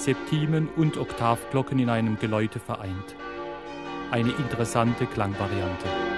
Septimen und Oktavglocken in einem Geläute vereint. Eine interessante Klangvariante.